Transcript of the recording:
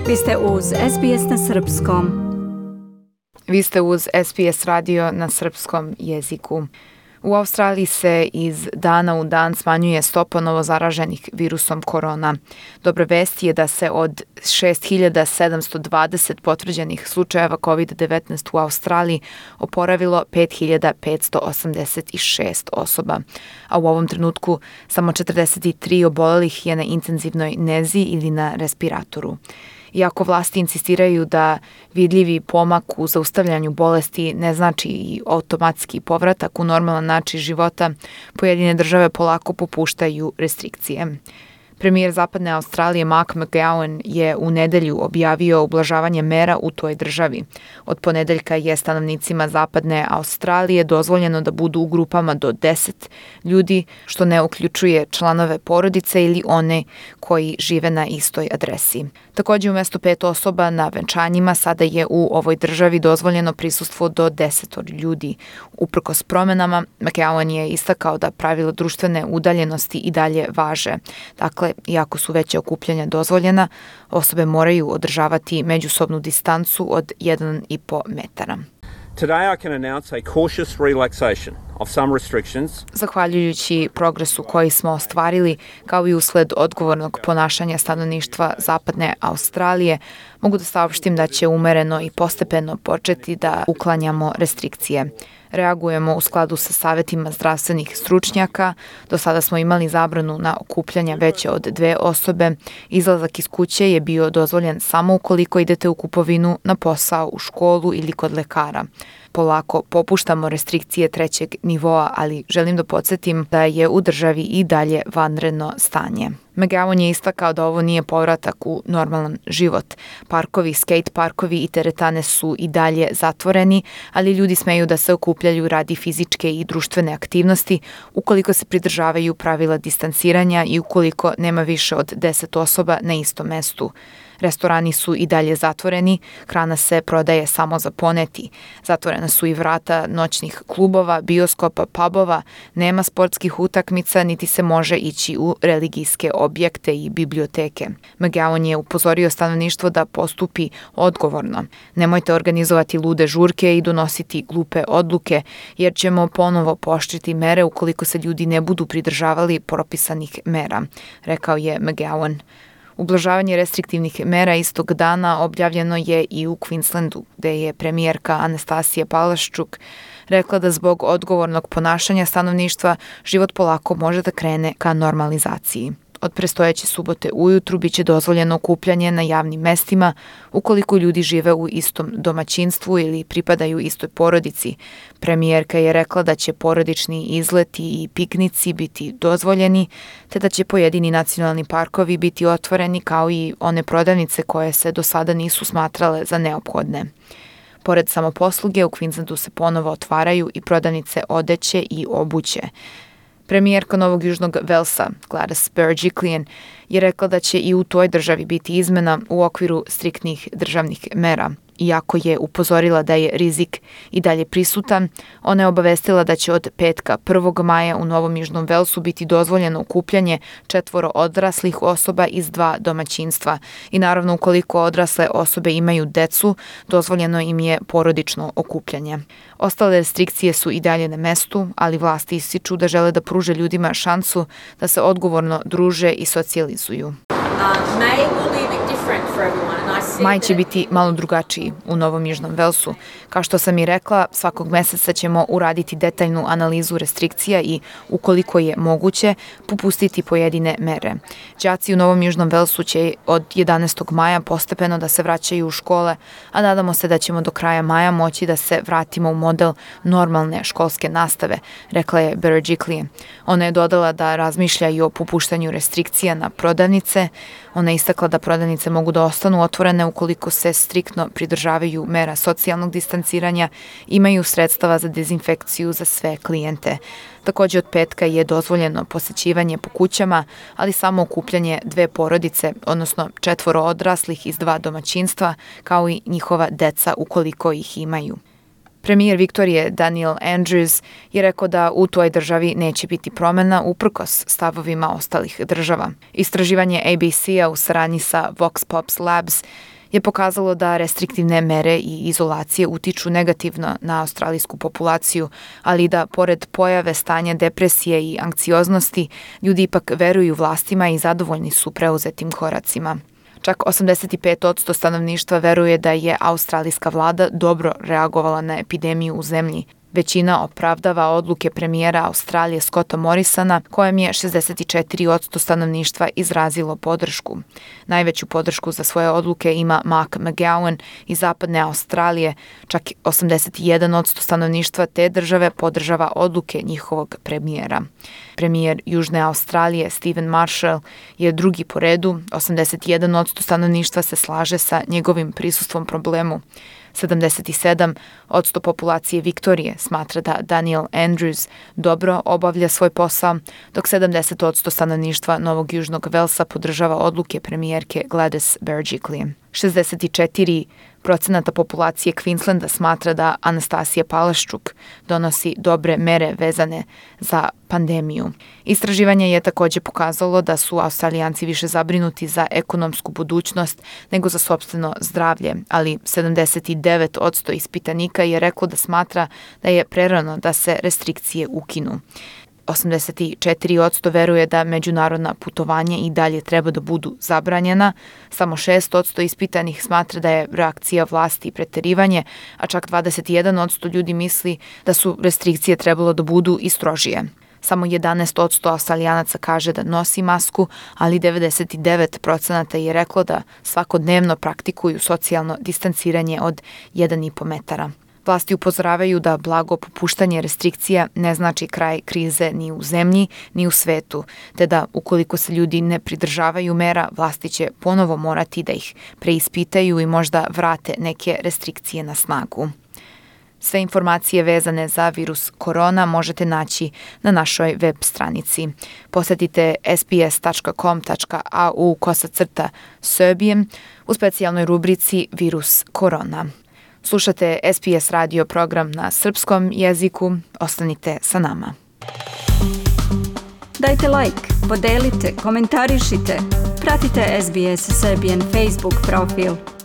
Vi ste uz SBS na srpskom. Vi ste uz SBS radio na srpskom jeziku. U Australiji se iz dana u dan smanjuje stopa novozaraženih virusom korona. Dobra vest je da se od 6.720 potvrđenih slučajeva COVID-19 u Australiji oporavilo 5.586 osoba, a u ovom trenutku samo 43 obolelih je na intenzivnoj nezi ili na respiratoru. Iako vlasti insistiraju da vidljivi pomak u zaustavljanju bolesti ne znači i automatski povratak u normalan način života, pojedine države polako popuštaju restrikcije. Premijer Zapadne Australije Mark McGowan je u nedelju objavio ublažavanje mera u toj državi. Od ponedeljka je stanovnicima Zapadne Australije dozvoljeno da budu u grupama do 10 ljudi, što ne uključuje članove porodice ili one koji žive na istoj adresi. Također, umjesto 5 osoba na venčanjima, sada je u ovoj državi dozvoljeno prisustvo do 10 ljudi. Uprkos promenama, McGowan je istakao da pravila društvene udaljenosti i dalje važe. Dakle, iako su veća okupljanja dozvoljena, osobe moraju održavati međusobnu distancu od 1,5 metara. Today I can announce a cautious relaxation of some restrictions. Zahvaljujući progresu koji smo ostvarili, kao i usled odgovornog ponašanja stanovništva Zapadne Australije, mogu da saopštim da će umereno i postepeno početi da uklanjamo restrikcije. Reagujemo u skladu sa savjetima zdravstvenih stručnjaka. Do sada smo imali zabranu na okupljanja veće od 2 osobe. Izlazak iz kuće je bio dozvoljen samo ukoliko idete u kupovinu, na posao, u školu ili kod lekara. Polako popuštamo restrikcije 3. nivoa, ali želim da podsjetim da je u državi i dalje vanredno stanje. McGowan je istakao da ovo nije povratak u normalan život. Parkovi, skate parkovi i teretane su i dalje zatvoreni, ali ljudi smeju da se okupljaju radi fizičke i društvene aktivnosti ukoliko se pridržavaju pravila distanciranja i ukoliko nema više od 10 osoba na istom mestu. Restorani su i dalje zatvoreni, hrana se prodaje samo za poneti. Zatvorena su i vrata noćnih klubova, bioskopa, pubova, nema sportskih utakmica, niti se može ići u religijske objekte i biblioteke. McGowan je upozorio stanovništvo da postupi odgovorno. Nemojte organizovati lude žurke i donositi glupe odluke, jer ćemo ponovo pooštriti mere ukoliko se ljudi ne budu pridržavali propisanih mera, rekao je McGowan. Ublažavanje restriktivnih mera istog dana objavljeno je i u Queenslandu, gde je premijerka Anastasija Palaszczuk rekla da zbog odgovornog ponašanja stanovništva život polako može da krene ka normalizaciji. Od prestojeće subote ujutru biće dozvoljeno okupljanje na javnim mestima ukoliko ljudi žive u istom domaćinstvu ili pripadaju istoj porodici. Premijerka je rekla da će porodični izleti i piknici biti dozvoljeni, te da će pojedini nacionalni parkovi biti otvoreni kao i one prodavnice koje se do sada nisu smatrale za neophodne. Pored samoposluge, u Queenslandu se ponovo otvaraju i prodavnice odeće i obuće. Premijerka Novog Južnog Velsa, Gladys Berejiklian, je rekla da će i u toj državi biti izmena u okviru striktnih državnih mera. Iako je upozorila da je rizik i dalje prisutan, ona je obavestila da će od petka 1. maja u Novom Južnom Velsu biti dozvoljeno okupljanje 4 odraslih osoba iz 2 domaćinstva. I naravno, ukoliko odrasle osobe imaju decu, dozvoljeno im je porodično okupljanje. Ostale restrikcije su i dalje na mestu, ali vlasti ističu da žele da pruže ljudima šansu da se odgovorno druže i socijalizuju. Maj će biti malo drugačiji u Novom Južnom Velsu. Kao što sam i rekla, svakog meseca ćemo uraditi detaljnu analizu restrikcija i, ukoliko je moguće, popustiti pojedine mere. Đaci u Novom Južnom Velsu će od 11. maja postepeno da se vraćaju u škole, a nadamo se da ćemo do kraja maja moći da se vratimo u model normalne školske nastave, rekla je Berejiklian. Ona je dodala da razmišlja i o popuštanju restrikcija na prodavnice. Ona je istakla da prodavnice mogu da ostanu otvorene ukoliko se striktno pridržavaju mera socijalnog distanciranja, imaju sredstava za dezinfekciju za sve klijente. Također od petka je dozvoljeno posećivanje po kućama, ali samo okupljanje 2 porodice, odnosno 4 odraslih iz 2 domaćinstva, kao i njihova deca ukoliko ih imaju. Premijer Viktorije Daniel Andrews je rekao da u toj državi neće biti promjena uprkos stavovima ostalih država. Istraživanje ABC-a u saradnji sa Vox Pops Labs je pokazalo da restriktivne mere i izolacije utiču negativno na australijsku populaciju, ali da pored pojave stanja depresije i anksioznosti, ljudi ipak veruju vlastima i zadovoljni su preuzetim koracima. Čak 85% stanovništva veruje da je australijska vlada dobro reagovala na epidemiju u zemlji. Većina opravdava odluke premijera Australije Scotta Morrisona, kojem je 64% stanovništva izrazilo podršku. Najveću podršku za svoje odluke ima Mark McGowan iz zapadne Australije. Čak 81% stanovništva te države podržava odluke njihovog premijera. Premijer Južne Australije Stephen Marshall je drugi po redu. 81% stanovništva se slaže sa njegovim prisustvom problemu. 77% populacije Viktorije smatra da Daniel Andrews dobro obavlja svoj posao, dok 70% stanovništva Novog Južnog Velsa podržava odluke premijerke Gladys Berejiklian. 64% populacije Queenslanda smatra da Anastasija Palaszczuk donosi dobre mere vezane za pandemiju. Istraživanje je također pokazalo da su Australijanci više zabrinuti za ekonomsku budućnost nego za sopstveno zdravlje, ali 79% ispitanika je reklo da smatra da je prerano da se restrikcije ukinu. 84% veruje da međunarodna putovanja i dalje treba da budu zabranjena, samo 6% ispitanih smatra da je reakcija vlasti preterivanje, a čak 21% ljudi misli da su restrikcije trebalo da budu i strožije. Samo 11% Australijanaca kaže da nosi masku, ali 99% je reklo da svakodnevno praktikuju socijalno distanciranje od 1,5 metara. Vlasti upozoravaju da blago popuštanje restrikcija ne znači kraj krize ni u zemlji, ni u svetu, te da ukoliko se ljudi ne pridržavaju mera, vlasti će ponovo morati da ih preispitaju i možda vrate neke restrikcije na snagu. Sve informacije vezane za virus korona možete naći na našoj web stranici. Posjetite sbs.com.au/Serbian u specijalnoj rubrici Virus korona. Slušate SBS radio program na srpskom jeziku. Ostanite sa nama. Dajte like, podelite, komentarišite. Pratite SBS Serbian Facebook profil.